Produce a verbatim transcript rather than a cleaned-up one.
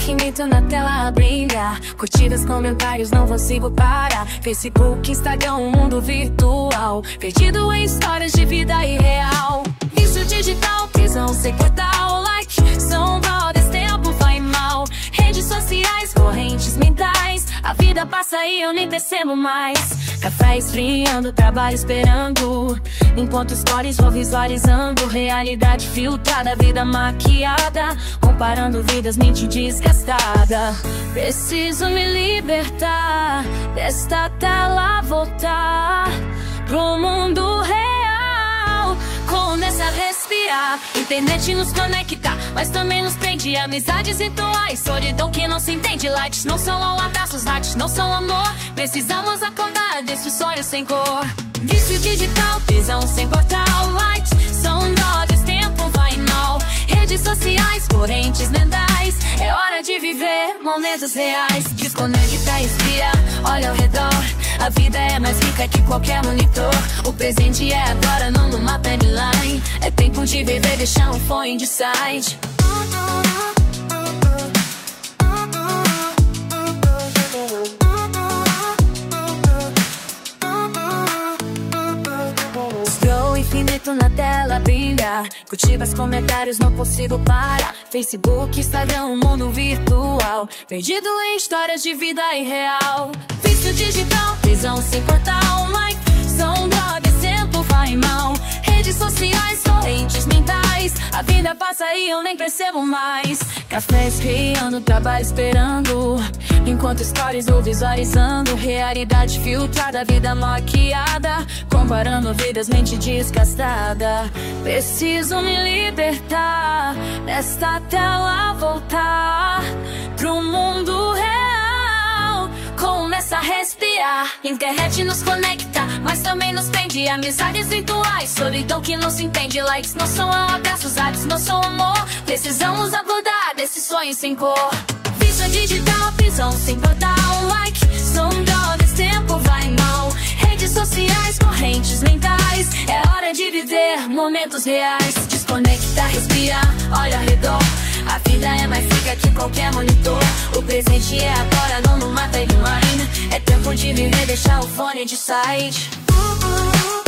infinito na tela brilha. Curtidas, comentários, não consigo parar. Facebook, Instagram, um mundo virtual, perdido em histórias de vida irreal. Vício digital, prisão sem portal. Like, são brothers, tempo vai mal. Redes sociais, correntes mentais. A vida passa e eu nem percebo mais. Café esfriando, trabalho esperando. Enquanto stories vou visualizando. Realidade filtrada, vida maquiada. Comparando vidas, mente desgastada. Preciso me libertar desta tela, voltar pro mundo real. Começa a respirar. Internet nos conecta, mas também nos prende. Amizades rituais, solidão que não se entende. Likes não são abraços, likes não são amor. Precisamos acordar desse sonho sem cor. Vício digital, prisão sem portal. Likes são drogas, tempo vai mal. Redes sociais, correntes mentais. É hora de viver momentos reais. Desconecta, respira, olha ao redor. A vida é mais rica que qualquer monitor. O presente é agora, não numa timeline. É tempo de viver, deixar um fone de side. Scroll infinito na tela brilha. Curtidas, comentários, não consigo parar. Facebook, Instagram, um mundo virtual, perdido em histórias de vida irreal. Vício digital, prisão sem portal. Like, são drogas, tempo vai mal. Redes sociais, correntes mentais. A vida passa e eu nem percebo mais. Café esfriando, trabalho esperando. Enquanto stories vou visualizando. Realidade filtrada, vida maquiada. Comparando vidas, mente desgastada. Preciso me libertar desta tela, voltar pro mundo real. Começa a respirar. Internet nos conecta, mas também nos prende. Amizades rituais, solidão que não se entende. Likes não são abraços, likes não são amor. Precisamos acordar desse sonho sem cor. Vício digital, prisão sem portal. Like, são drogas, tempo vai mal. Redes sociais, correntes mentais. É hora de viver momentos reais. Desconecta, respira, olha ao redor. A vida é mais rica que qualquer monitor. O presente é agora, não numa timeline. É tempo de viver, deixar o fone de side.